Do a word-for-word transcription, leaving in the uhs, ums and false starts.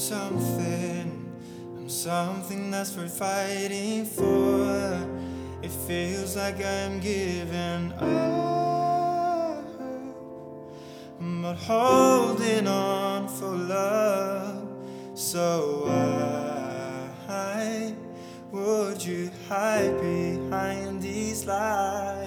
something, I'm something that's worth fighting for. It feels like I'm giving up, but holding on for love. So why would you hide behind these lies?